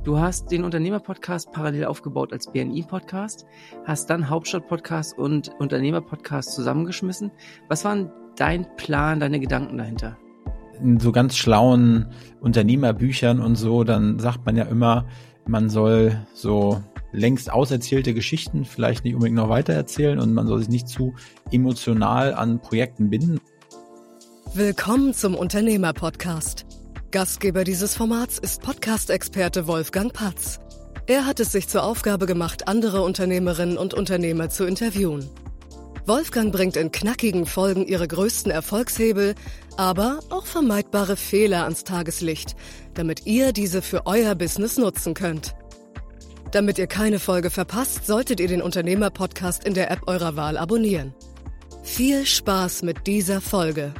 Du hast den Unternehmer-Podcast parallel aufgebaut als BNI-Podcast, hast dann Hauptstadt-Podcast und Unternehmer-Podcast zusammengeschmissen. Was waren dein Plan, deine Gedanken dahinter? In so ganz schlauen Unternehmerbüchern und so, dann sagt man ja immer, man soll so längst auserzählte Geschichten vielleicht nicht unbedingt noch weitererzählen und man soll sich nicht zu emotional an Projekten binden. Willkommen zum Unternehmer-Podcast. Gastgeber dieses Formats ist Podcast-Experte Wolfgang Patz. Er hat es sich zur Aufgabe gemacht, andere Unternehmerinnen und Unternehmer zu interviewen. Wolfgang bringt in knackigen Folgen ihre größten Erfolgshebel, aber auch vermeidbare Fehler ans Tageslicht, damit ihr diese für euer Business nutzen könnt. Damit ihr keine Folge verpasst, solltet ihr den Unternehmer-Podcast in der App eurer Wahl abonnieren. Viel Spaß mit dieser Folge.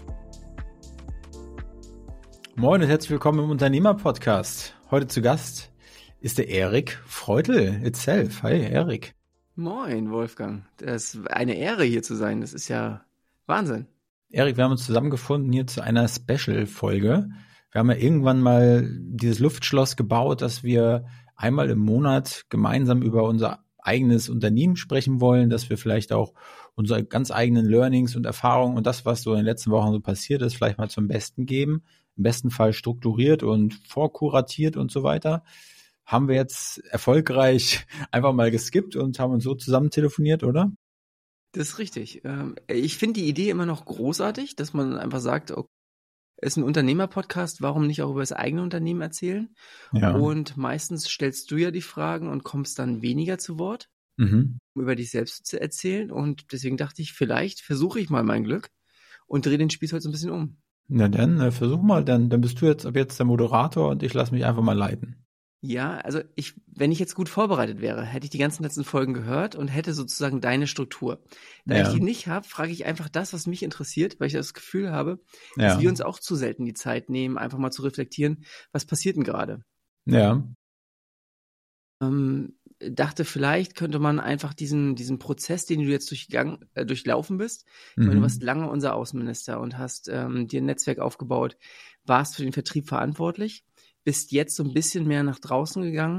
Moin und herzlich willkommen im Unternehmer-Podcast. Heute zu Gast ist der Erik Freutel itself. Hi Erik. Moin Wolfgang, das ist eine Ehre hier zu sein, das ist ja Wahnsinn. Erik, wir haben uns zusammengefunden hier zu einer Special-Folge. Wir haben ja irgendwann mal dieses Luftschloss gebaut, dass wir einmal im Monat gemeinsam über unser eigenes Unternehmen sprechen wollen, dass wir vielleicht auch unsere ganz eigenen Learnings und Erfahrungen und das, was so in den letzten Wochen so passiert ist, vielleicht mal zum Besten geben. Im besten Fall strukturiert und vorkuratiert und so weiter. Haben wir jetzt erfolgreich einfach mal geskippt und haben uns so zusammen telefoniert, oder? Das ist richtig. Ich finde die Idee immer noch großartig, dass man einfach sagt, okay, es ist ein Unternehmer-Podcast, warum nicht auch über das eigene Unternehmen erzählen? Ja. Und meistens stellst du ja die Fragen und kommst dann weniger zu Wort, um über dich selbst zu erzählen. Und deswegen dachte ich, vielleicht versuche ich mal mein Glück und drehe den Spieß heute so ein bisschen um. Na dann, versuch mal, dann bist du jetzt ab jetzt der Moderator und ich lasse mich einfach mal leiten. Ja, also wenn ich jetzt gut vorbereitet wäre, hätte ich die ganzen letzten Folgen gehört und hätte sozusagen deine Struktur. Da ich die nicht habe, frage ich einfach das, was mich interessiert, weil ich das Gefühl habe, dass wir uns auch zu selten die Zeit nehmen, einfach mal zu reflektieren, was passiert denn gerade. Ja. Dachte, vielleicht könnte man einfach diesen Prozess, den du jetzt durchlaufen bist, ich meine, du warst lange unser Außenminister und hast dir ein Netzwerk aufgebaut, warst für den Vertrieb verantwortlich, bist jetzt so ein bisschen mehr nach draußen gegangen,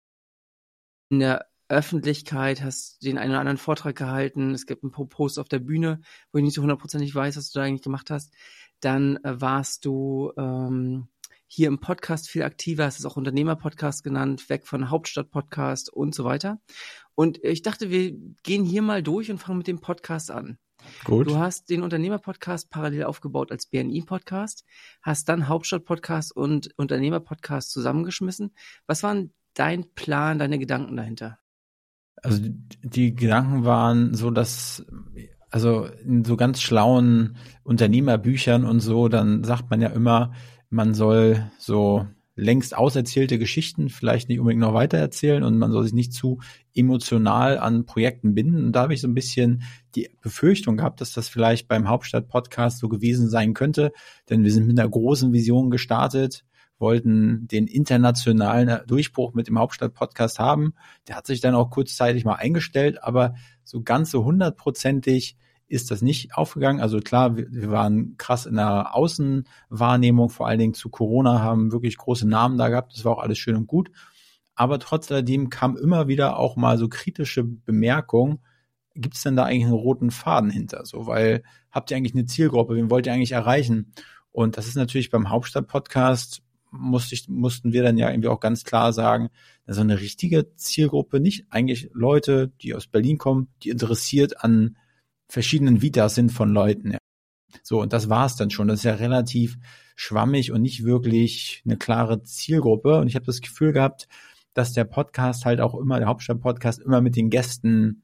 in der Öffentlichkeit, hast den einen oder anderen Vortrag gehalten, es gibt einen Post auf der Bühne, wo ich nicht so hundertprozentig weiß, was du da eigentlich gemacht hast, dann warst du hier im Podcast viel aktiver, hast es auch Unternehmer-Podcast genannt, weg von Hauptstadt-Podcast und so weiter. Und ich dachte, wir gehen hier mal durch und fangen mit dem Podcast an. Gut. Du hast den Unternehmer-Podcast parallel aufgebaut als BNI-Podcast, hast dann Hauptstadt-Podcast und Unternehmer-Podcast zusammengeschmissen. Was waren dein Plan, deine Gedanken dahinter? Also die Gedanken waren so, dass, also in so ganz schlauen Unternehmerbüchern und so, dann sagt man ja immer, man soll so längst auserzählte Geschichten vielleicht nicht unbedingt noch weitererzählen und man soll sich nicht zu emotional an Projekten binden. Und da habe ich so ein bisschen die Befürchtung gehabt, dass das vielleicht beim Hauptstadt-Podcast so gewesen sein könnte, denn wir sind mit einer großen Vision gestartet, wollten den internationalen Durchbruch mit dem Hauptstadt-Podcast haben. Der hat sich dann auch kurzzeitig mal eingestellt, aber so ganz so 100%ig ist das nicht aufgegangen. Also klar, wir waren krass in der Außenwahrnehmung, vor allen Dingen zu Corona, haben wirklich große Namen da gehabt. Das war auch alles schön und gut. Aber trotz alledem kam immer wieder auch mal so kritische Bemerkungen. Gibt es denn da eigentlich einen roten Faden hinter? So, weil habt ihr eigentlich eine Zielgruppe? Wen wollt ihr eigentlich erreichen? Und das ist natürlich beim Hauptstadt-Podcast mussten wir dann ja irgendwie auch ganz klar sagen, so eine richtige Zielgruppe nicht. Eigentlich Leute, die aus Berlin kommen, die interessiert an verschiedenen Vitas sind von Leuten. Ja. So, und das war's dann schon. Das ist ja relativ schwammig und nicht wirklich eine klare Zielgruppe. Und ich habe das Gefühl gehabt, dass der Podcast halt auch immer, der Hauptstadt-Podcast, immer mit den Gästen,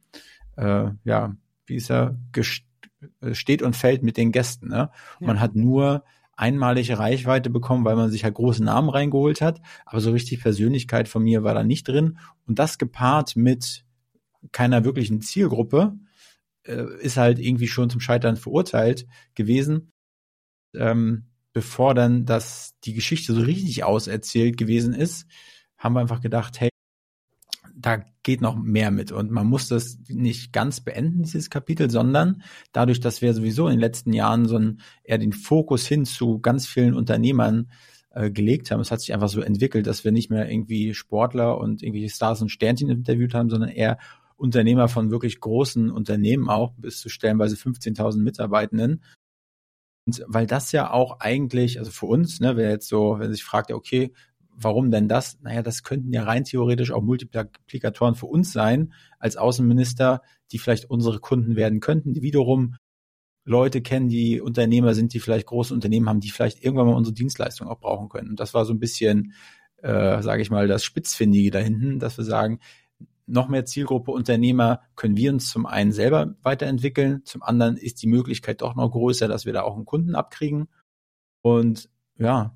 steht und fällt mit den Gästen. Ne? Ja. Man hat nur einmalige Reichweite bekommen, weil man sich halt große Namen reingeholt hat. Aber so richtig Persönlichkeit von mir war da nicht drin. Und das gepaart mit keiner wirklichen Zielgruppe, ist halt irgendwie schon zum Scheitern verurteilt gewesen, bevor dann die Geschichte so richtig auserzählt gewesen ist, haben wir einfach gedacht, hey, da geht noch mehr mit und man muss das nicht ganz beenden, dieses Kapitel, sondern dadurch, dass wir sowieso in den letzten Jahren eher den Fokus hin zu ganz vielen Unternehmern gelegt haben. Es hat sich einfach so entwickelt, dass wir nicht mehr irgendwie Sportler und irgendwelche Stars und Sternchen interviewt haben, sondern eher Unternehmer von wirklich großen Unternehmen auch, bis zu stellenweise 15.000 Mitarbeitenden. Und weil das ja auch eigentlich, also für uns, ne, wer jetzt so, wenn sich fragt, ja, okay, warum denn das? Naja, das könnten ja rein theoretisch auch Multiplikatoren für uns sein, als Außenminister, die vielleicht unsere Kunden werden könnten, die wiederum Leute kennen, die Unternehmer sind, die vielleicht große Unternehmen haben, die vielleicht irgendwann mal unsere Dienstleistung auch brauchen können. Und das war so ein bisschen, sage ich mal, das Spitzfindige da hinten, dass wir sagen, noch mehr Zielgruppe Unternehmer können wir uns zum einen selber weiterentwickeln, zum anderen ist die Möglichkeit doch noch größer, dass wir da auch einen Kunden abkriegen. Und ja,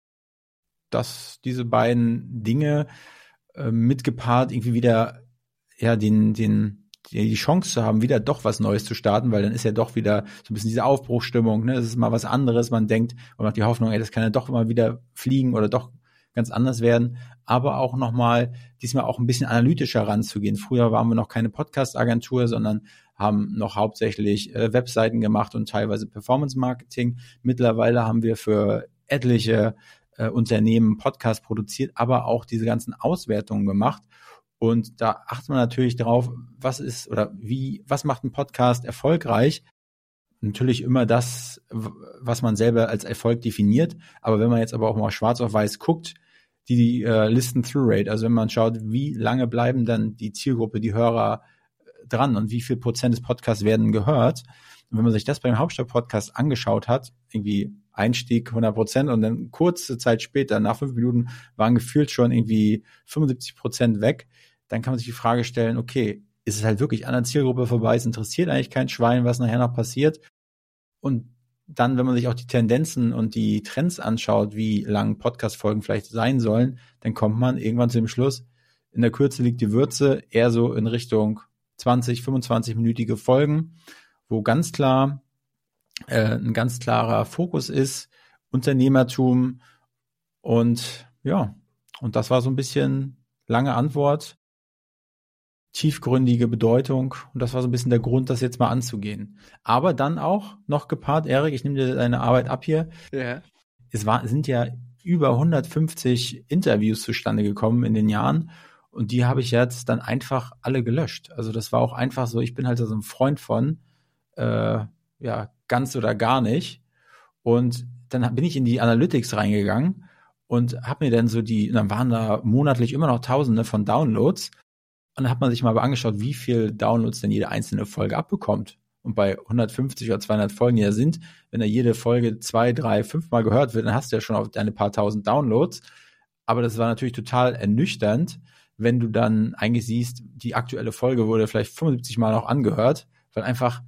dass diese beiden Dinge mitgepaart irgendwie wieder ja die Chance zu haben, wieder doch was Neues zu starten, weil dann ist ja doch wieder so ein bisschen diese Aufbruchsstimmung, ne? Das ist mal was anderes, man denkt und hat die Hoffnung, ey, das kann ja doch immer wieder fliegen oder doch ganz anders werden, aber auch nochmal diesmal auch ein bisschen analytischer ranzugehen. Früher waren wir noch keine Podcast-Agentur, sondern haben noch hauptsächlich Webseiten gemacht und teilweise Performance-Marketing. Mittlerweile haben wir für etliche Unternehmen Podcast produziert, aber auch diese ganzen Auswertungen gemacht. Und da achtet man natürlich drauf, was macht ein Podcast erfolgreich? Natürlich immer das, was man selber als Erfolg definiert. Aber wenn man jetzt aber auch mal schwarz auf weiß guckt, die Listen-Through-Rate, also wenn man schaut, wie lange bleiben dann die Zielgruppe, die Hörer dran und wie viel Prozent des Podcasts werden gehört. Und wenn man sich das beim Hauptstadt-Podcast angeschaut hat, irgendwie Einstieg 100% und dann kurze Zeit später, nach 5 Minuten, waren gefühlt schon irgendwie 75% weg, dann kann man sich die Frage stellen, okay, ist es halt wirklich an der Zielgruppe vorbei, es interessiert eigentlich kein Schwein, was nachher noch passiert. Und dann, wenn man sich auch die Tendenzen und die Trends anschaut, wie lang Podcast-Folgen vielleicht sein sollen, dann kommt man irgendwann zu dem Schluss, in der Kürze liegt die Würze, eher so in Richtung 20, 25-minütige Folgen, wo ganz klar ein ganz klarer Fokus ist, Unternehmertum und ja, und das war so ein bisschen lange Antwort, tiefgründige Bedeutung und das war so ein bisschen der Grund, das jetzt mal anzugehen. Aber dann auch noch gepaart, Erik, ich nehme dir deine Arbeit ab hier. Ja. Sind ja über 150 Interviews zustande gekommen in den Jahren und die habe ich jetzt dann einfach alle gelöscht. Also das war auch einfach so, ich bin halt so ein Freund von ganz oder gar nicht. Und dann bin ich in die Analytics reingegangen und habe mir dann dann waren da monatlich immer noch Tausende von Downloads. Und dann hat man sich mal angeschaut, wie viel Downloads denn jede einzelne Folge abbekommt. Und bei 150 oder 200 Folgen, die da sind, wenn da jede Folge 2, 3, 5 Mal gehört wird, dann hast du ja schon auf deine paar tausend Downloads. Aber das war natürlich total ernüchternd, wenn du dann eigentlich siehst, die aktuelle Folge wurde vielleicht 75 Mal noch angehört, weil einfach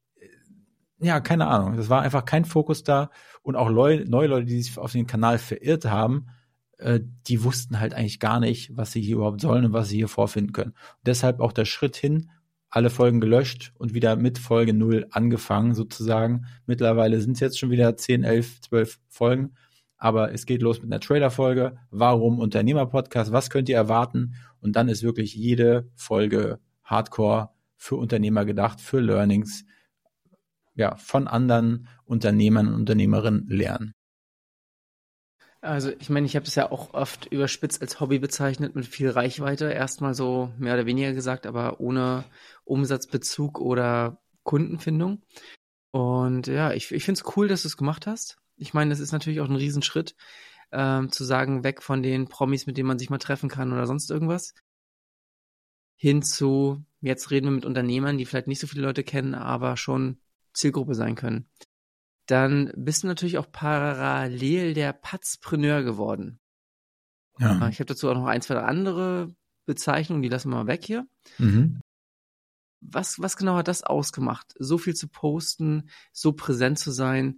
ja, keine Ahnung. Das war einfach kein Fokus da. Und auch neue Leute, die sich auf den Kanal verirrt haben, die wussten halt eigentlich gar nicht, was sie hier überhaupt sollen und was sie hier vorfinden können. Und deshalb auch der Schritt hin, alle Folgen gelöscht und wieder mit Folge 0 angefangen sozusagen. Mittlerweile sind es jetzt schon wieder 10, 11, 12 Folgen. Aber es geht los mit einer Trailer-Folge. Warum Unternehmer-Podcast? Was könnt ihr erwarten? Und dann ist wirklich jede Folge Hardcore für Unternehmer gedacht, für Learnings, ja, von anderen Unternehmern und Unternehmerinnen lernen. Also ich meine, ich habe das ja auch oft überspitzt als Hobby bezeichnet mit viel Reichweite. Erstmal so mehr oder weniger gesagt, aber ohne Umsatzbezug oder Kundenfindung. Und ja, ich finde es cool, dass du es gemacht hast. Ich meine, das ist natürlich auch ein Riesenschritt, zu sagen, weg von den Promis, mit denen man sich mal treffen kann oder sonst irgendwas, hin zu, jetzt reden wir mit Unternehmern, die vielleicht nicht so viele Leute kennen, aber schon Zielgruppe sein können. Dann bist du natürlich auch parallel der Patzpreneur geworden. Ja. Ich habe dazu auch noch 1, 2 andere Bezeichnungen, die lassen wir mal weg hier. Mhm. Was genau hat das ausgemacht? So viel zu posten, so präsent zu sein?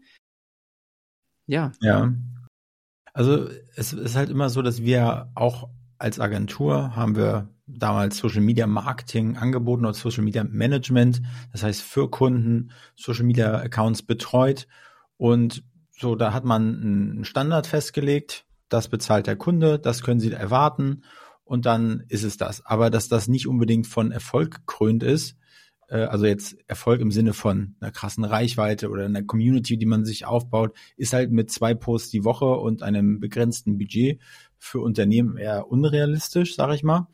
Ja. Ja. Also es ist halt immer so, dass wir auch als Agentur haben wir damals Social Media Marketing angeboten oder Social Media Management, das heißt für Kunden Social Media Accounts betreut und so, da hat man einen Standard festgelegt, das bezahlt der Kunde, das können Sie erwarten und dann ist es das. Aber dass das nicht unbedingt von Erfolg gekrönt ist, also jetzt Erfolg im Sinne von einer krassen Reichweite oder einer Community, die man sich aufbaut, ist halt mit 2 Posts die Woche und einem begrenzten Budget für Unternehmen eher unrealistisch, sage ich mal.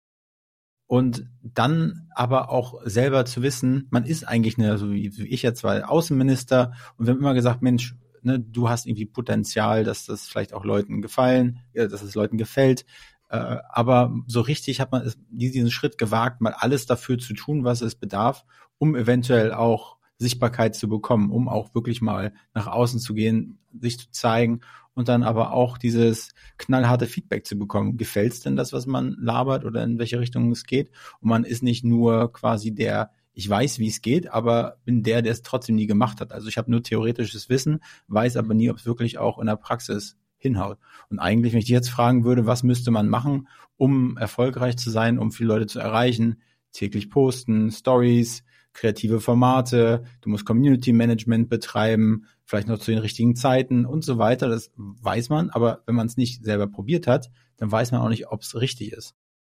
Und dann aber auch selber zu wissen, man ist eigentlich so wie ich jetzt, weil Außenminister, und wir haben immer gesagt, Mensch, ne, du hast irgendwie Potenzial, dass das vielleicht auch Leuten dass es Leuten gefällt. Aber so richtig hat man diesen Schritt gewagt, mal alles dafür zu tun, was es bedarf, um eventuell auch Sichtbarkeit zu bekommen, um auch wirklich mal nach außen zu gehen, sich zu zeigen und dann aber auch dieses knallharte Feedback zu bekommen. Gefällt's denn das, was man labert oder in welche Richtung es geht? Und man ist nicht nur quasi ich weiß, wie es geht, aber bin der es trotzdem nie gemacht hat. Also ich habe nur theoretisches Wissen, weiß aber nie, ob es wirklich auch in der Praxis hinhaut. Und eigentlich, wenn ich dich jetzt fragen würde, was müsste man machen, um erfolgreich zu sein, um viele Leute zu erreichen? Täglich posten, Stories, kreative Formate, du musst Community Management betreiben, vielleicht noch zu den richtigen Zeiten und so weiter. Das weiß man, aber wenn man es nicht selber probiert hat, dann weiß man auch nicht, ob es richtig ist.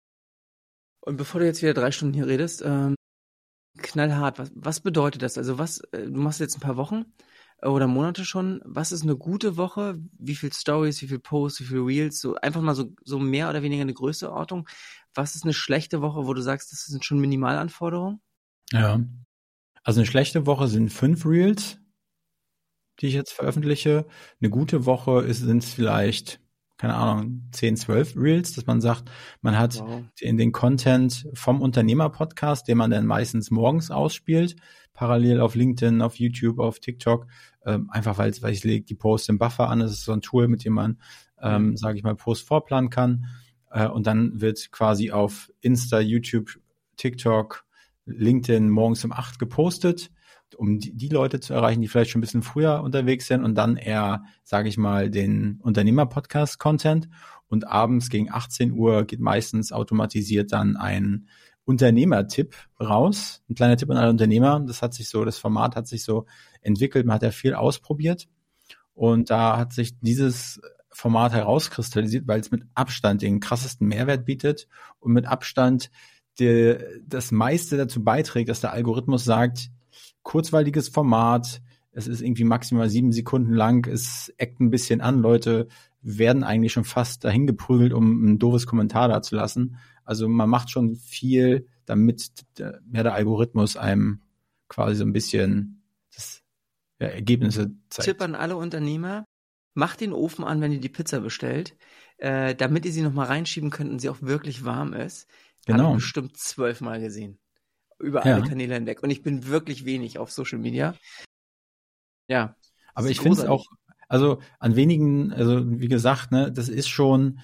Und bevor du jetzt wieder 3 Stunden hier redest, knallhart, was bedeutet das? Also du machst jetzt ein paar Wochen oder Monate schon. Was ist eine gute Woche? Wie viel Stories, wie viel Posts, wie viel Reels? So einfach mal so mehr oder weniger eine Größenordnung. Was ist eine schlechte Woche, wo du sagst, das sind schon Minimalanforderungen? Ja, also eine schlechte Woche sind 5 Reels, die ich jetzt veröffentliche. Eine gute Woche sind es vielleicht, keine Ahnung, 10, 12 Reels, dass man sagt, man hat in den Content vom Unternehmer-Podcast, den man dann meistens morgens ausspielt, parallel auf LinkedIn, auf YouTube, auf TikTok, einfach weil ich lege die Posts im Buffer an. Das ist so ein Tool, mit dem man, sage ich mal, Posts vorplanen kann. Und dann wird quasi auf Insta, YouTube, TikTok, LinkedIn morgens um 8 gepostet, um die Leute zu erreichen, die vielleicht schon ein bisschen früher unterwegs sind, und dann eher, sage ich mal, den Unternehmer-Podcast-Content. Und abends gegen 18 Uhr geht meistens automatisiert dann ein Unternehmertipp raus. Ein kleiner Tipp an alle Unternehmer. Das Format hat sich so entwickelt. Man hat ja viel ausprobiert. Und da hat sich dieses Format herauskristallisiert, weil es mit Abstand den krassesten Mehrwert bietet und mit Abstand das meiste dazu beiträgt, dass der Algorithmus sagt, kurzweiliges Format, es ist irgendwie maximal 7 Sekunden lang, es eckt ein bisschen an, Leute werden eigentlich schon fast dahin geprügelt, um ein doofes Kommentar da zu lassen. Also man macht schon viel, damit der Algorithmus einem quasi so ein bisschen Ergebnisse zeigt. Tipp an alle Unternehmer, macht den Ofen an, wenn ihr die Pizza bestellt, damit ihr sie nochmal reinschieben könnt und sie auch wirklich warm ist. Genau. Habe ich bestimmt 12 Mal gesehen. Über alle Kanäle hinweg. Und ich bin wirklich wenig auf Social Media. Ja. Aber ich finde es auch, also an wenigen, also wie gesagt, ne, das ist schon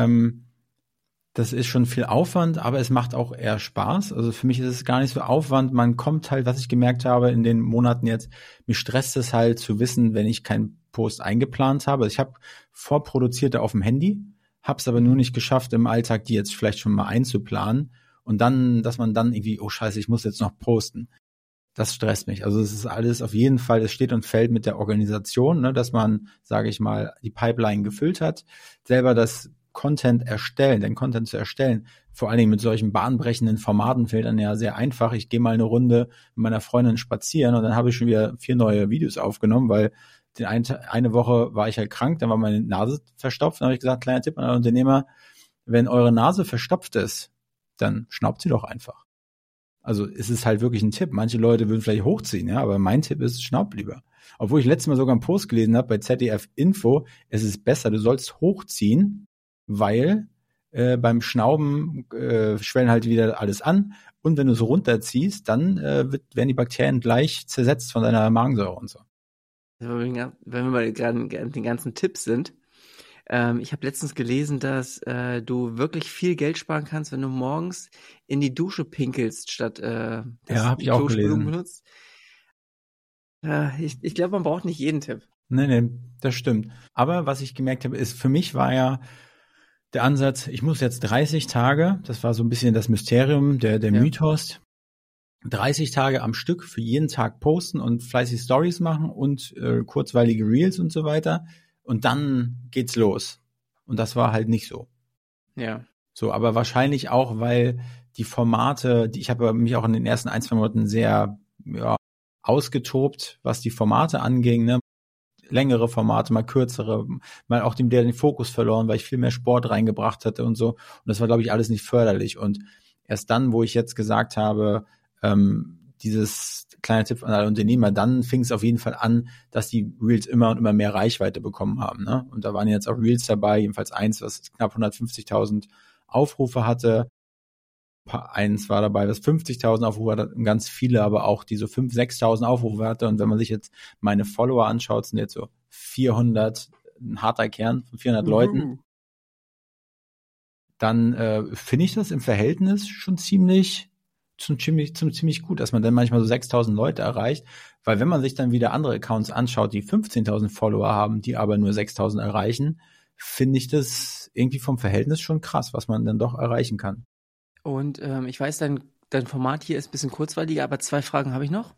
viel Aufwand, aber es macht auch eher Spaß. Also für mich ist es gar nicht so Aufwand. Man kommt halt, was ich gemerkt habe in den Monaten jetzt, mich stresst es halt zu wissen, wenn ich keinen Post eingeplant habe. Also ich habe vorproduzierte auf dem Handy, habe es aber nur nicht geschafft, im Alltag die jetzt vielleicht schon mal einzuplanen. Und dann, dass man dann irgendwie, oh scheiße, ich muss jetzt noch posten. Das stresst mich. Also es ist alles auf jeden Fall, es steht und fällt mit der Organisation, ne, dass man, sage ich mal, die Pipeline gefüllt hat, selber den Content zu erstellen, vor allen Dingen mit solchen bahnbrechenden Formaten fällt dann ja sehr einfach. Ich gehe mal eine Runde mit meiner Freundin spazieren und dann habe ich schon wieder 4 neue Videos aufgenommen, weil eine Woche war ich halt krank, dann war meine Nase verstopft. Dann habe ich gesagt, kleiner Tipp an alle Unternehmer, wenn eure Nase verstopft ist, dann schnaubt sie doch einfach. Also es ist halt wirklich ein Tipp. Manche Leute würden vielleicht hochziehen, ja, aber mein Tipp ist, schnaub lieber. Obwohl ich letztes Mal sogar einen Post gelesen habe bei ZDF Info, es ist besser, du sollst hochziehen, weil beim Schnauben schwellen halt wieder alles an, und wenn du so runterziehst, dann werden die Bakterien gleich zersetzt von deiner Magensäure und so. Wenn wir mal gerade den ganzen Tipps sind, ich habe letztens gelesen, dass du wirklich viel Geld sparen kannst, wenn du morgens in die Dusche pinkelst, statt habe ich auch gelesen. Benutzt. Ich glaube, man braucht nicht jeden Tipp. Nee, das stimmt. Aber was ich gemerkt habe, ist, für mich war ja der Ansatz, ich muss jetzt 30 Tage, das war so ein bisschen das Mysterium, der Mythos, 30 Tage am Stück für jeden Tag posten und fleißig Stories machen und kurzweilige Reels und so weiter. Und dann geht's los. Und das war halt nicht so. Ja. So, aber wahrscheinlich auch, weil die Formate, ich habe mich auch in den ersten 1-2 Monaten sehr ausgetobt, was die Formate anging, ne? Längere Formate, mal kürzere, mal auch den Fokus verloren, weil ich viel mehr Sport reingebracht hatte und so. Und das war, glaube ich, alles nicht förderlich. Und erst dann, wo ich jetzt gesagt habe, dieses kleine Tipp an alle Unternehmer, dann fing es auf jeden Fall an, dass die Reels immer und immer mehr Reichweite bekommen haben. Ne? Und da waren jetzt auch Reels dabei, jedenfalls eins, was knapp 150.000 Aufrufe hatte. Eins war dabei, was 50.000 Aufrufe hatte, ganz viele, aber auch die so 5.000, 6.000 Aufrufe hatte. Und wenn man sich jetzt meine Follower anschaut, sind jetzt so 400, ein harter Kern von 400 Leuten. Dann finde ich das im Verhältnis schon ziemlich gut, dass man dann manchmal so 6.000 Leute erreicht. Weil wenn man sich dann wieder andere Accounts anschaut, die 15.000 Follower haben, die aber nur 6.000 erreichen, finde ich das irgendwie vom Verhältnis schon krass, was man dann doch erreichen kann. Und ich weiß, dein Format hier ist ein bisschen kurzweiliger, aber 2 Fragen habe ich noch.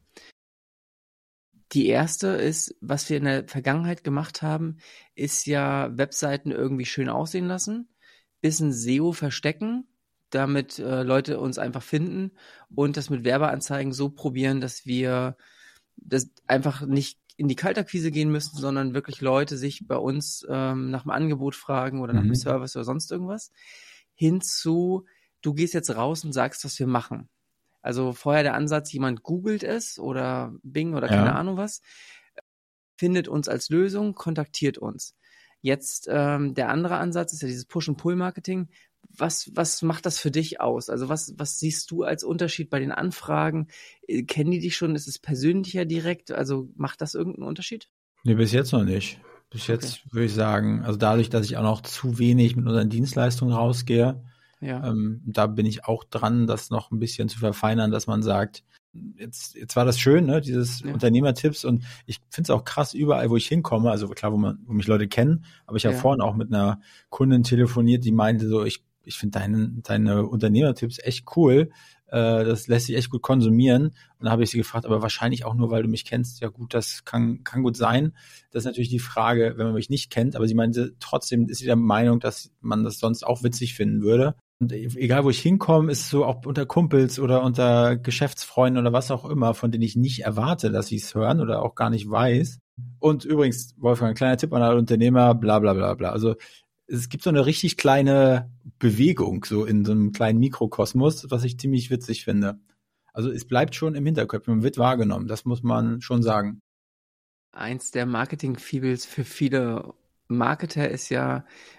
Die erste ist, was wir in der Vergangenheit gemacht haben, ist ja Webseiten irgendwie schön aussehen lassen, bisschen SEO verstecken, damit Leute uns einfach finden und das mit Werbeanzeigen so probieren, dass wir das einfach nicht in die Kaltakquise gehen müssen, sondern wirklich Leute sich bei uns nach dem Angebot fragen oder nach dem Service oder sonst irgendwas. Hinzu, du gehst jetzt raus und sagst, was wir machen. Also vorher der Ansatz, jemand googelt es oder Bing oder keine Ahnung was, findet uns als Lösung, kontaktiert uns. Jetzt der andere Ansatz ist ja dieses Push-and-Pull-Marketing. Was macht das für dich aus? Also was siehst du als Unterschied bei den Anfragen? Kennen die dich schon? Ist es persönlicher direkt? Also macht das irgendeinen Unterschied? Nee, bis jetzt noch nicht. Bis jetzt würde ich sagen, also dadurch, dass ich auch noch zu wenig mit unseren Dienstleistungen rausgehe, da bin ich auch dran, das noch ein bisschen zu verfeinern, dass man sagt, jetzt war das schön, ne, dieses Unternehmertipps, und ich finde es auch krass, überall, wo ich hinkomme, also klar, wo mich Leute kennen, aber ich habe vorhin auch mit einer Kundin telefoniert, die meinte so, ich finde deine Unternehmertipps echt cool, das lässt sich echt gut konsumieren. Und da habe ich sie gefragt, aber wahrscheinlich auch nur, weil du mich kennst. Ja gut, das kann gut sein. Das ist natürlich die Frage, wenn man mich nicht kennt, aber sie meinte, trotzdem ist sie der Meinung, dass man das sonst auch witzig finden würde. Und egal, wo ich hinkomme, ist es so, auch unter Kumpels oder unter Geschäftsfreunden oder was auch immer, von denen ich nicht erwarte, dass sie es hören oder auch gar nicht weiß. Und übrigens, Wolfgang, ein kleiner Tipp an alle Unternehmer, bla bla bla bla. Also es gibt so eine richtig kleine Bewegung, so in so einem kleinen Mikrokosmos, was ich ziemlich witzig finde. Also es bleibt schon im Hinterkopf, man wird wahrgenommen, das muss man schon sagen. Eins der Marketing-Fibels für viele Marketer ist ja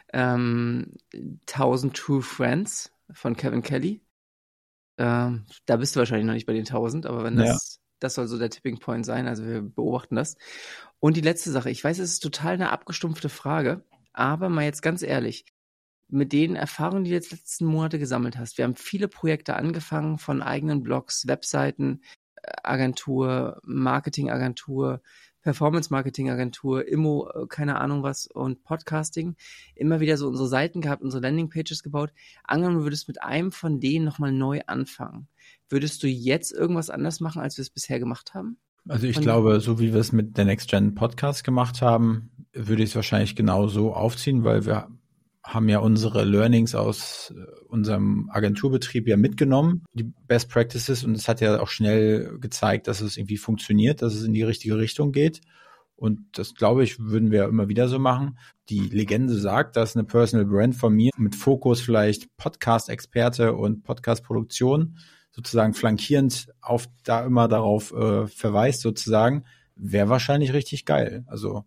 1000 True Friends von Kevin Kelly. Da bist du wahrscheinlich noch nicht bei den 1000, aber wenn das soll so der Tipping Point sein, also wir beobachten das. Und die letzte Sache, ich weiß, es ist total eine abgestumpfte Frage, aber mal jetzt ganz ehrlich, mit den Erfahrungen, die du jetzt letzten Monate gesammelt hast, wir haben viele Projekte angefangen von eigenen Blogs, Webseiten, Agentur, Marketingagentur, Performance-Marketing-Agentur, Immo, keine Ahnung was, und Podcasting, immer wieder so unsere Seiten gehabt, unsere Landingpages gebaut. Angenommen, du würdest mit einem von denen nochmal neu anfangen. Würdest du jetzt irgendwas anders machen, als wir es bisher gemacht haben? Also ich glaube, so wie wir es mit der Next Gen Podcast gemacht haben, würde ich es wahrscheinlich genau so aufziehen, weil wir haben ja unsere Learnings aus unserem Agenturbetrieb ja mitgenommen, die Best Practices, und es hat ja auch schnell gezeigt, dass es irgendwie funktioniert, dass es in die richtige Richtung geht. Und das, glaube ich, würden wir immer wieder so machen. Die Legende sagt, dass eine Personal Brand von mir mit Fokus vielleicht Podcast-Experte und Podcast-Produktion sozusagen flankierend da immer darauf verweist sozusagen, wäre wahrscheinlich richtig geil. Also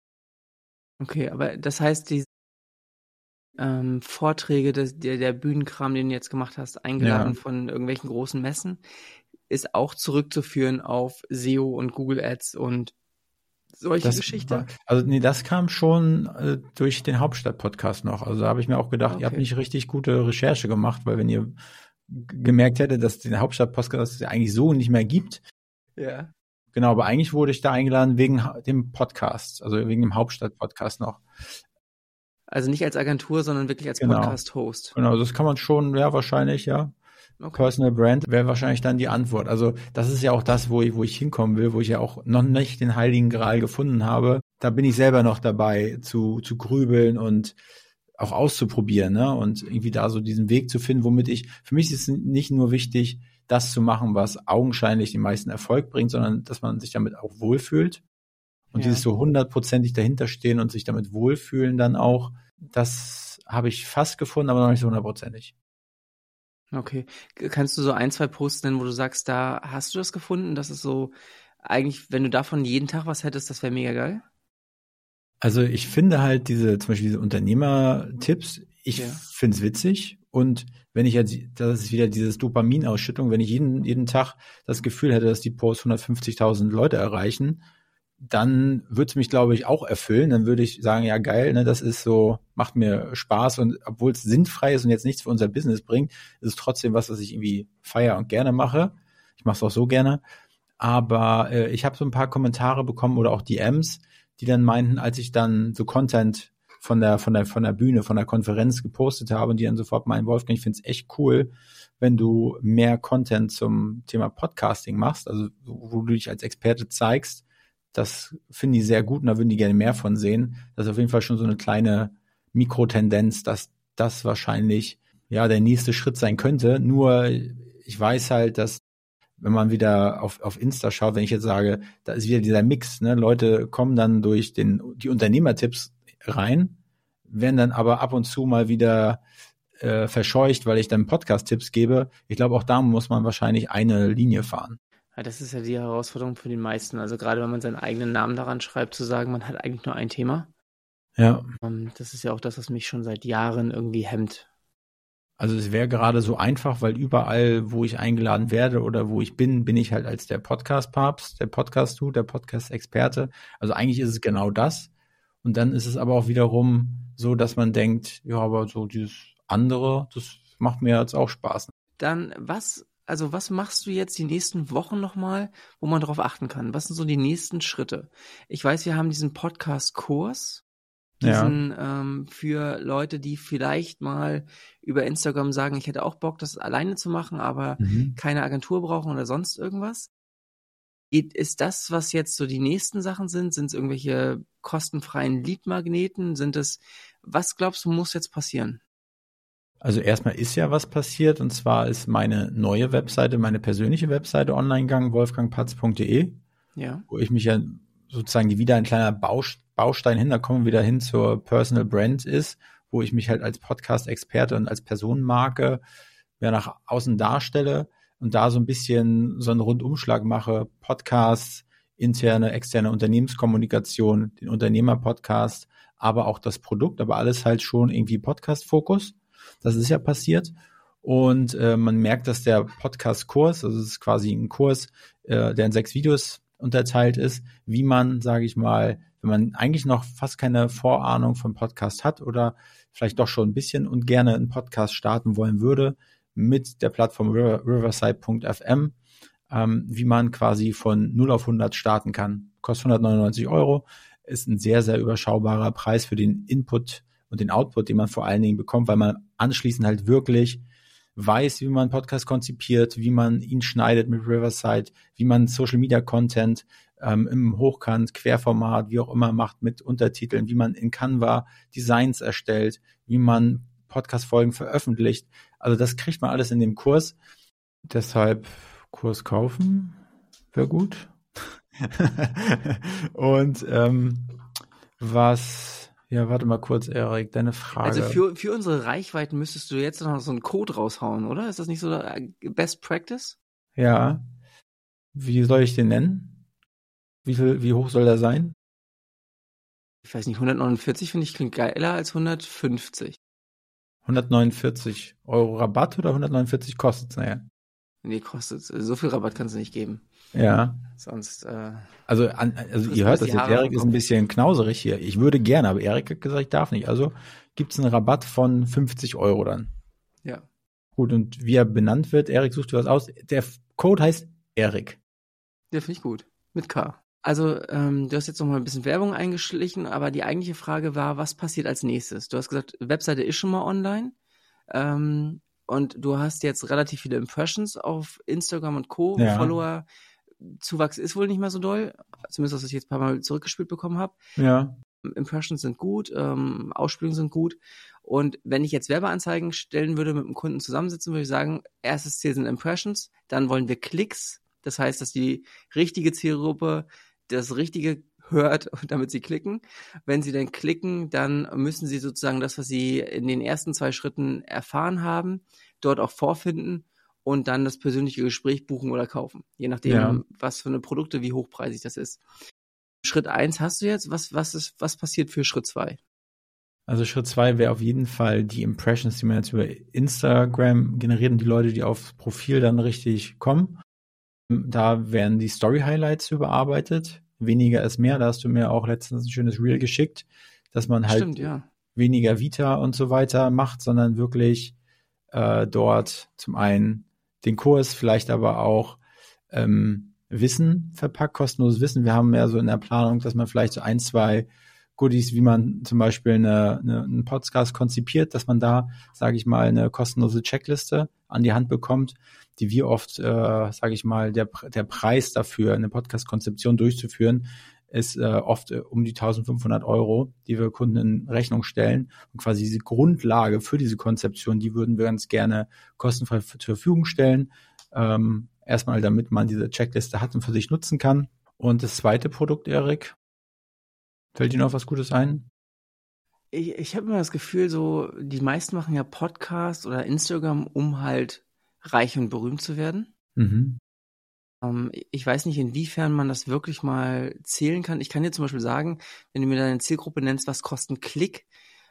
okay, aber das heißt, die Vorträge, der Bühnenkram, den du jetzt gemacht hast, eingeladen von irgendwelchen großen Messen, ist auch zurückzuführen auf SEO und Google Ads und solche Geschichten? Also nee, das kam schon durch den Hauptstadt-Podcast noch. Also da habe ich mir auch gedacht, ihr habt nicht richtig gute Recherche gemacht, weil wenn ihr gemerkt hättet, dass es den Hauptstadt-Podcast eigentlich so nicht mehr gibt. Ja. Genau, aber eigentlich wurde ich da eingeladen wegen dem Podcast, also wegen dem Hauptstadt-Podcast noch. Also nicht als Agentur, sondern wirklich als Podcast-Host. Genau, das kann man schon, wahrscheinlich, Okay. Personal Brand wäre wahrscheinlich dann die Antwort. Also das ist ja auch das, wo ich hinkommen will, wo ich ja auch noch nicht den Heiligen Gral gefunden habe. Da bin ich selber noch dabei zu grübeln und auch auszuprobieren, ne? Und irgendwie da so diesen Weg zu finden, für mich ist es nicht nur wichtig, das zu machen, was augenscheinlich den meisten Erfolg bringt, sondern dass man sich damit auch wohlfühlt. Und dieses so 100%ig dahinter stehen und sich damit wohlfühlen dann auch, das habe ich fast gefunden, aber noch nicht so 100%ig. Okay. Kannst du so 1, 2 Posts nennen, wo du sagst, da hast du das gefunden? Das ist so, eigentlich, wenn du davon jeden Tag was hättest, das wäre mega geil? Also ich finde halt zum Beispiel diese Unternehmertipps, ich finde es witzig und wenn ich jetzt, das ist wieder dieses Dopaminausschüttung, wenn ich jeden Tag das Gefühl hätte, dass die Posts 150.000 Leute erreichen, dann würde es mich, glaube ich, auch erfüllen. Dann würde ich sagen, ja geil, ne, das ist so, macht mir Spaß und obwohl es sinnfrei ist und jetzt nichts für unser Business bringt, ist es trotzdem was ich irgendwie feiere und gerne mache. Ich mache es auch so gerne. Aber ich habe so ein paar Kommentare bekommen oder auch DMs, die dann meinten, als ich dann so Content von der Bühne, von der Konferenz gepostet habe und die dann sofort meinen, Wolfgang, ich finde es echt cool, wenn du mehr Content zum Thema Podcasting machst, also wo du dich als Experte zeigst. Das finden die sehr gut und da würden die gerne mehr von sehen. Das ist auf jeden Fall schon so eine kleine Mikrotendenz, dass das wahrscheinlich ja der nächste Schritt sein könnte. Nur ich weiß halt, dass wenn man wieder auf Insta schaut, wenn ich jetzt sage, da ist wieder dieser Mix, ne? Leute kommen dann durch die Unternehmertipps rein, werden dann aber ab und zu mal wieder verscheucht, weil ich dann Podcast-Tipps gebe. Ich glaube, auch da muss man wahrscheinlich eine Linie fahren. Ja, das ist ja die Herausforderung für den meisten. Also gerade wenn man seinen eigenen Namen daran schreibt, zu sagen, man hat eigentlich nur ein Thema. Ja. Das ist ja auch das, was mich schon seit Jahren irgendwie hemmt. Also es wäre gerade so einfach, weil überall, wo ich eingeladen werde oder wo ich bin ich halt als der Podcast-Papst, der Podcast-Dude, der Podcast-Experte. Also eigentlich ist es genau das. Und dann ist es aber auch wiederum so, dass man denkt, ja, aber so dieses andere, das macht mir jetzt auch Spaß. Dann was machst du jetzt die nächsten Wochen nochmal, wo man drauf achten kann? Was sind so die nächsten Schritte? Ich weiß, wir haben diesen Podcast-Kurs, für Leute, die vielleicht mal über Instagram sagen, ich hätte auch Bock, das alleine zu machen, aber keine Agentur brauchen oder sonst irgendwas. Ist das, was jetzt so die nächsten Sachen sind? Sind es irgendwelche kostenfreien Lead-Magneten? Was glaubst du, muss jetzt passieren? Also erstmal ist ja was passiert und zwar ist meine neue Webseite, meine persönliche Webseite online gegangen, wolfgangpatz.de, wo ich mich ja sozusagen wieder ein kleiner Baustein hin, da kommen wir wieder hin zur Personal Brand ist, wo ich mich halt als Podcast-Experte und als Personenmarke nach außen darstelle und da so ein bisschen so einen Rundumschlag mache, Podcasts, interne, externe Unternehmenskommunikation, den Unternehmer-Podcast, aber auch das Produkt, aber alles halt schon irgendwie Podcast-Fokus. Das ist ja passiert und man merkt, dass der Podcast-Kurs, also es ist quasi ein Kurs, der in 6 Videos unterteilt ist, wie man, sage ich mal, wenn man eigentlich noch fast keine Vorahnung von Podcast hat oder vielleicht doch schon ein bisschen und gerne einen Podcast starten wollen würde, mit der Plattform riverside.fm, wie man quasi von 0 auf 100 starten kann. Kostet 199 €, ist ein sehr, sehr überschaubarer Preis für den Input und den Output, den man vor allen Dingen bekommt, weil man anschließend halt wirklich weiß, wie man einen Podcast konzipiert, wie man ihn schneidet mit Riverside, wie man Social-Media-Content im Hochkant, Querformat, wie auch immer macht mit Untertiteln, wie man in Canva Designs erstellt, wie man Podcast-Folgen veröffentlicht. Also das kriegt man alles in dem Kurs. Deshalb Kurs kaufen wäre gut. Und warte mal kurz, Erik, deine Frage. Also für unsere Reichweiten müsstest du jetzt noch so einen Code raushauen, oder? Ist das nicht so Best Practice? Ja. Wie soll ich den nennen? Wie hoch soll der sein? Ich weiß nicht, 149 finde ich klingt geiler als 150. 149 € Rabatt oder 149 kostet es nachher? Nee, kostet so viel Rabatt kannst du nicht geben. Ja. Sonst, Also ihr hört das jetzt, Erik ist ein bisschen knauserig hier. Ich würde gerne, aber Erik hat gesagt, ich darf nicht. Also gibt es einen Rabatt von 50 € dann. Ja. Gut, und wie er benannt wird, Erik, sucht dir was aus. Der Code heißt Erik. Ja, finde ich gut. Mit K. Also, du hast jetzt noch mal ein bisschen Werbung eingeschlichen, aber die eigentliche Frage war, was passiert als nächstes? Du hast gesagt, Webseite ist schon mal online. Und du hast jetzt relativ viele Impressions auf Instagram und Co. Ja. Follower. Zuwachs ist wohl nicht mehr so doll, zumindest, dass ich jetzt ein paar Mal zurückgespielt bekommen habe. Ja. Impressions sind gut, Ausspielungen sind gut. Und wenn ich jetzt Werbeanzeigen stellen würde, mit einem Kunden zusammensitzen, würde ich sagen, erstes Ziel sind Impressions, dann wollen wir Klicks. Das heißt, dass die richtige Zielgruppe das Richtige hört, damit sie klicken. Wenn sie dann klicken, dann müssen sie sozusagen das, was sie in den ersten 2 Schritten erfahren haben, dort auch vorfinden und dann das persönliche Gespräch buchen oder kaufen. Je nachdem, was für eine Produkte, wie hochpreisig das ist. Schritt 1 hast du jetzt. Was passiert für Schritt 2? Also Schritt 2 wäre auf jeden Fall die Impressions, die man jetzt über Instagram generiert und die Leute, die aufs Profil dann richtig kommen. Da werden die Story-Highlights überarbeitet. Weniger ist mehr. Da hast du mir auch letztens ein schönes Reel geschickt, dass man halt weniger Vita und so weiter macht, sondern wirklich dort zum einen den Kurs, vielleicht aber auch Wissen verpackt, kostenloses Wissen. Wir haben ja so in der Planung, dass man vielleicht so 1, 2 Goodies, wie man zum Beispiel einen Podcast konzipiert, dass man da, sage ich mal, eine kostenlose Checkliste an die Hand bekommt, die wir oft, sage ich mal, der Preis dafür, eine Podcast-Konzeption durchzuführen, ist oft um die 1.500 €, die wir Kunden in Rechnung stellen. Und quasi diese Grundlage für diese Konzeption, die würden wir ganz gerne kostenfrei zur Verfügung stellen. Erstmal, damit man diese Checkliste hat und für sich nutzen kann. Und das zweite Produkt, Erik, fällt dir noch was Gutes ein? Ich habe immer das Gefühl, so die meisten machen ja Podcast oder Instagram, um halt reich und berühmt zu werden. Mhm. Ich weiß nicht, inwiefern man das wirklich mal zählen kann. Ich kann dir zum Beispiel sagen, wenn du mir deine Zielgruppe nennst, was kostet ein Klick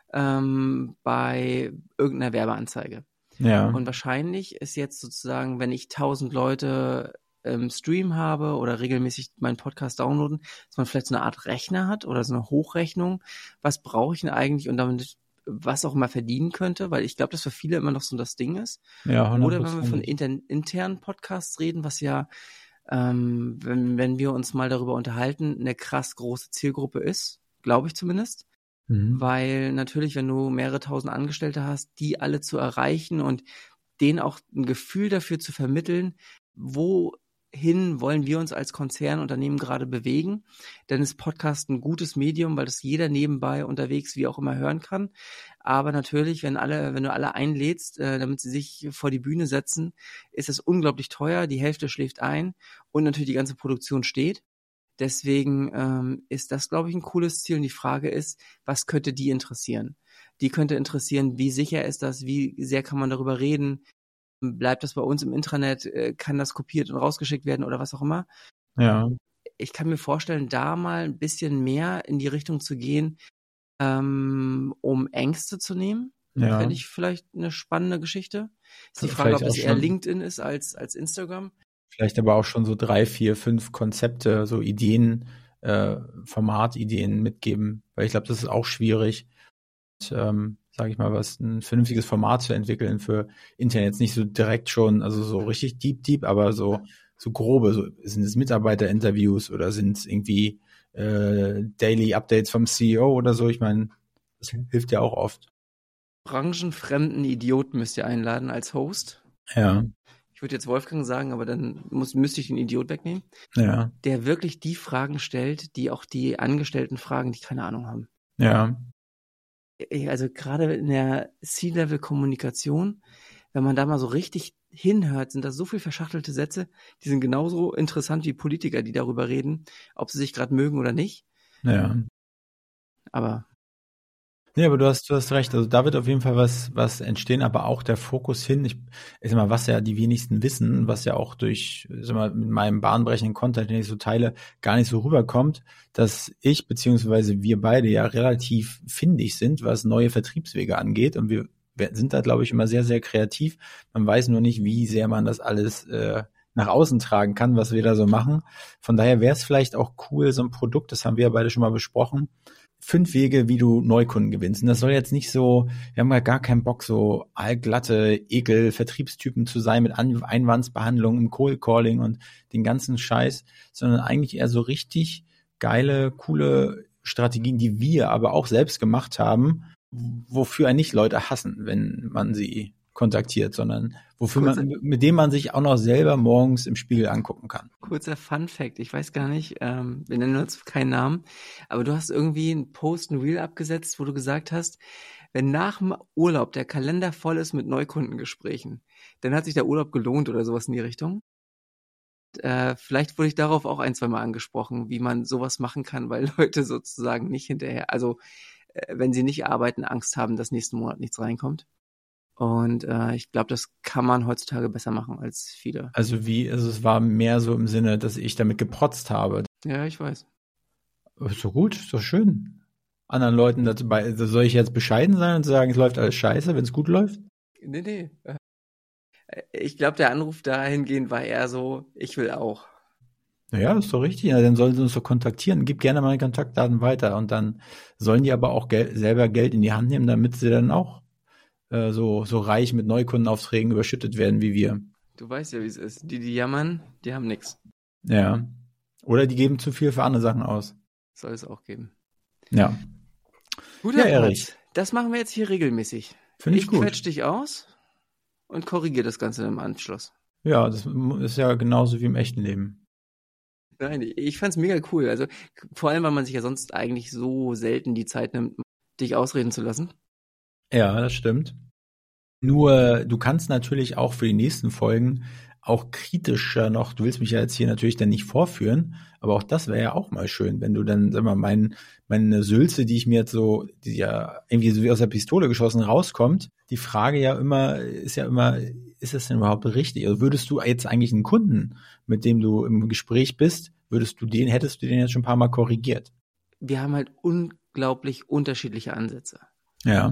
bei irgendeiner Werbeanzeige. Ja. Und wahrscheinlich ist jetzt sozusagen, wenn ich 1.000 Leute im Stream habe oder regelmäßig meinen Podcast downloaden, dass man vielleicht so eine Art Rechner hat oder so eine Hochrechnung. Was brauche ich denn eigentlich und damit was auch immer verdienen könnte? Weil ich glaube, dass für viele immer noch so das Ding ist. Ja, 100%. Oder wenn wir von internen Podcasts reden, was ja, wenn wir uns mal darüber unterhalten, eine krass große Zielgruppe ist, glaube ich zumindest. Weil natürlich, wenn du mehrere tausend Angestellte hast, die alle zu erreichen und denen auch ein Gefühl dafür zu vermitteln, wohin wollen wir uns als Konzernunternehmen gerade bewegen, dann ist Podcast ein gutes Medium, weil das jeder nebenbei unterwegs wie auch immer hören kann. Aber natürlich, wenn du alle einlädst, damit sie sich vor die Bühne setzen, ist es unglaublich teuer, die Hälfte schläft ein und natürlich die ganze Produktion steht. Deswegen ist das, glaube ich, ein cooles Ziel. Und die Frage ist, was könnte die interessieren? Die könnte interessieren, wie sicher ist das? Wie sehr kann man darüber reden? Bleibt das bei uns im Intranet? Kann das kopiert und rausgeschickt werden oder was auch immer? Ja. Ich kann mir vorstellen, da mal ein bisschen mehr in die Richtung zu gehen, um Ängste zu nehmen. Ja. Fände ich vielleicht eine spannende Geschichte. Ist die Frage, ob das eher LinkedIn ist als Instagram. Vielleicht aber auch schon so 3, 4, 5 Konzepte, so Ideen, Formatideen mitgeben, weil ich glaube, das ist auch schwierig, sage ich mal, ein vernünftiges Format zu entwickeln für Internet. Jetzt nicht so direkt schon, also so richtig deep, aber so grobe, so sind es Mitarbeiterinterviews oder sind es irgendwie Daily Updates vom CEO oder so. Ich meine, das hilft ja auch oft. Branchenfremden Idioten müsst ihr einladen als Host. Ja. Ich würde jetzt Wolfgang sagen, aber dann müsste ich den Idiot wegnehmen. Ja. Der wirklich die Fragen stellt, die auch die Angestellten fragen, die keine Ahnung haben. Ja. Also gerade in der C-Level-Kommunikation, wenn man da mal so richtig hinhört, sind da so viel verschachtelte Sätze, die sind genauso interessant wie Politiker, die darüber reden, ob sie sich gerade mögen oder nicht. Ja. Aber du hast recht. Also da wird auf jeden Fall was entstehen, aber auch der Fokus hin. Ich sag mal, was ja die wenigsten wissen, was ja auch durch, sag mal, mit meinem bahnbrechenden Content, den ich so teile, gar nicht so rüberkommt, dass ich beziehungsweise wir beide ja relativ findig sind, was neue Vertriebswege angeht. Und wir sind da, glaube ich, immer sehr, sehr kreativ. Man weiß nur nicht, wie sehr man das alles nach außen tragen kann, was wir da so machen. Von daher wäre es vielleicht auch cool, so ein Produkt, das haben wir ja beide schon mal besprochen, 5 Wege, wie du Neukunden gewinnst. Und das soll jetzt nicht so, wir haben ja gar keinen Bock, so allglatte Ekel-Vertriebstypen zu sein mit Einwandsbehandlung im Cold Calling und den ganzen Scheiß, sondern eigentlich eher so richtig geile, coole Strategien, die wir aber auch selbst gemacht haben, wofür eigentlich Leute hassen, wenn man sie kontaktiert, sondern mit dem man sich auch noch selber morgens im Spiegel angucken kann. Kurzer Fun-Fact, ich weiß gar nicht, wir nennen uns keinen Namen, aber du hast irgendwie einen Post, ein Reel abgesetzt, wo du gesagt hast, wenn nach dem Urlaub der Kalender voll ist mit Neukundengesprächen, dann hat sich der Urlaub gelohnt oder sowas in die Richtung. Vielleicht wurde ich darauf auch 1-2 Mal angesprochen, wie man sowas machen kann, weil Leute sozusagen nicht hinterher, also wenn sie nicht arbeiten, Angst haben, dass nächsten Monat nichts reinkommt. Und ich glaube, das kann man heutzutage besser machen als viele. Also es war mehr so im Sinne, dass ich damit geprotzt habe. Ja, ich weiß. Ist doch gut, ist doch schön. Anderen Leuten dabei, soll ich jetzt bescheiden sein und sagen, es läuft alles scheiße, wenn es gut läuft? Nee. Ich glaube, der Anruf dahingehend war eher so, ich will auch. Naja, das ist doch richtig. Ja, dann sollen sie uns doch kontaktieren. Gib gerne meine Kontaktdaten weiter. Und dann sollen die aber auch selber Geld in die Hand nehmen, damit sie dann auch so reich mit Neukundenaufträgen überschüttet werden wie wir. Du weißt ja, wie es ist. Die jammern, die haben nichts. Ja. Oder die geben zu viel für andere Sachen aus. Soll es auch geben. Ja. Guter Erich. Platz. Das machen wir jetzt hier regelmäßig. Finde ich gut. Ich quetsch dich aus und korrigiere das Ganze im Anschluss. Ja, das ist ja genauso wie im echten Leben. Nein, ich fand's mega cool. Also vor allem, weil man sich ja sonst eigentlich so selten die Zeit nimmt, dich ausreden zu lassen. Ja, das stimmt. Nur, du kannst natürlich auch für die nächsten Folgen auch kritischer noch, du willst mich ja jetzt hier natürlich dann nicht vorführen, aber auch das wäre ja auch mal schön, wenn du dann, sag mal, meine Sülze, die ich mir jetzt so, die ja irgendwie so wie aus der Pistole geschossen rauskommt, die Frage ist ja immer, ist das denn überhaupt richtig? Also würdest du jetzt eigentlich einen Kunden, mit dem du im Gespräch bist, hättest du den jetzt schon ein paar Mal korrigiert? Wir haben halt unglaublich unterschiedliche Ansätze. Ja.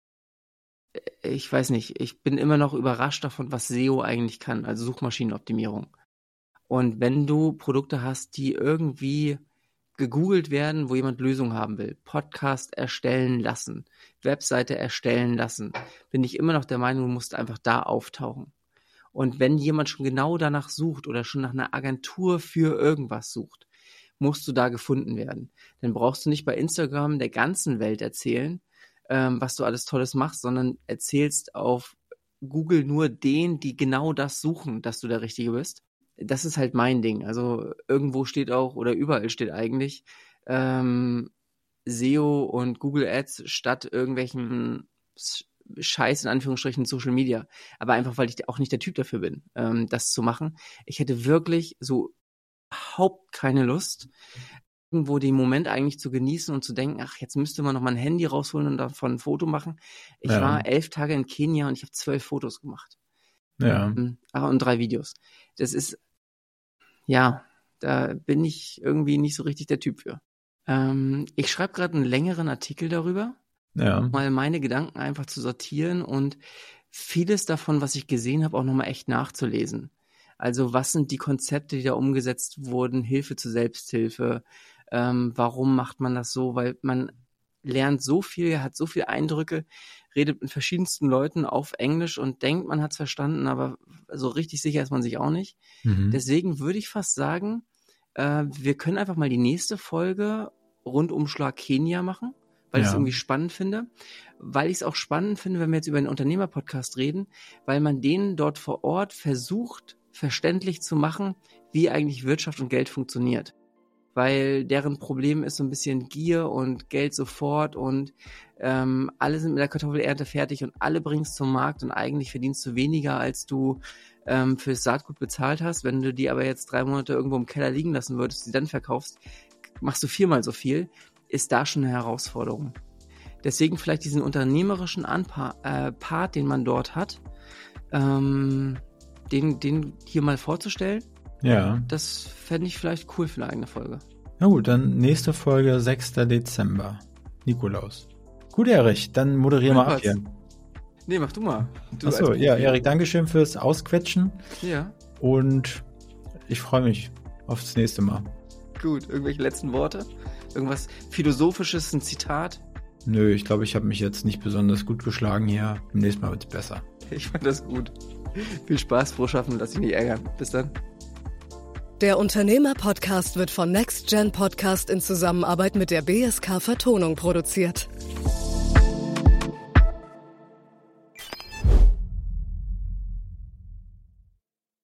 Ich weiß nicht, ich bin immer noch überrascht davon, was SEO eigentlich kann, also Suchmaschinenoptimierung. Und wenn du Produkte hast, die irgendwie gegoogelt werden, wo jemand Lösungen haben will, Podcast erstellen lassen, Webseite erstellen lassen, bin ich immer noch der Meinung, du musst einfach da auftauchen. Und wenn jemand schon genau danach sucht oder schon nach einer Agentur für irgendwas sucht, musst du da gefunden werden. Dann brauchst du nicht bei Instagram der ganzen Welt erzählen, was du alles Tolles machst, sondern erzählst auf Google nur denen, die genau das suchen, dass du der Richtige bist. Das ist halt mein Ding. Also irgendwo steht auch, oder überall steht eigentlich SEO und Google Ads statt irgendwelchen Scheiß in Anführungsstrichen Social Media. Aber einfach, weil ich auch nicht der Typ dafür bin, das zu machen. Ich hätte wirklich so überhaupt keine Lust, irgendwo den Moment eigentlich zu genießen und zu denken, ach, jetzt müsste man noch mal ein Handy rausholen und davon ein Foto machen. Ich war 11 Tage in Kenia und ich habe 12 Fotos gemacht. Ja. Und 3 Videos. Das ist, ja, da bin ich irgendwie nicht so richtig der Typ für. Ich schreibe gerade einen längeren Artikel darüber, mal meine Gedanken einfach zu sortieren und vieles davon, was ich gesehen habe, auch nochmal echt nachzulesen. Also was sind die Konzepte, die da umgesetzt wurden, Hilfe zur Selbsthilfe, warum macht man das so, weil man lernt so viel, hat so viele Eindrücke, redet mit verschiedensten Leuten auf Englisch und denkt, man hat es verstanden, aber so richtig sicher ist man sich auch nicht. Deswegen würde ich fast sagen, wir können einfach mal die nächste Folge Rundumschlag Kenia machen, weil ich es irgendwie spannend finde. Weil ich es auch spannend finde, wenn wir jetzt über einen Unternehmer-Podcast reden, weil man denen dort vor Ort versucht, verständlich zu machen, wie eigentlich Wirtschaft und Geld funktioniert. Weil deren Problem ist so ein bisschen Gier und Geld sofort und alle sind mit der Kartoffelernte fertig und alle bringen es zum Markt und eigentlich verdienst du weniger, als du fürs Saatgut bezahlt hast. Wenn du die aber jetzt 3 Monate irgendwo im Keller liegen lassen würdest, die dann verkaufst, machst du 4-mal so viel, ist da schon eine Herausforderung. Deswegen vielleicht diesen unternehmerischen Part, den man dort hat, den hier mal vorzustellen. Ja. Das fände ich vielleicht cool für eine eigene Folge. Na gut, dann nächste Folge 6. Dezember. Nikolaus. Gut, Erich, dann moderier mal ab hier. Nee, mach du mal. Achso, ja, Erich, Dankeschön fürs Ausquetschen. Ja. Und ich freue mich aufs nächste Mal. Gut, irgendwelche letzten Worte? Irgendwas Philosophisches, ein Zitat? Nö, ich glaube, ich habe mich jetzt nicht besonders gut geschlagen hier. Beim nächsten Mal wird es besser. Ich fand das gut. Viel Spaß, froh schaffen, lass dich nicht ärgern. Bis dann. Der Unternehmer-Podcast wird von NextGen Podcast in Zusammenarbeit mit der BSK Vertonung produziert.